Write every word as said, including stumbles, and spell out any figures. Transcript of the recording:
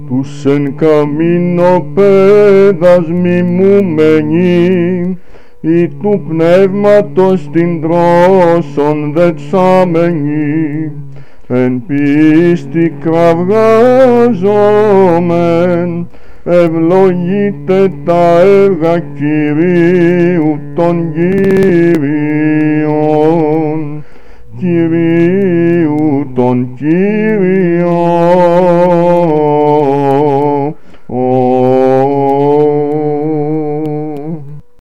τους εν καμίνο πέδας μιμούμενοι, ή του πνεύματος την δρόσον δεξάμενοι, εν πίστη κραυγάζομεν, ευλογείτε τα έργα Κυρίου των Κύριων, Κυρίου των Κύριων.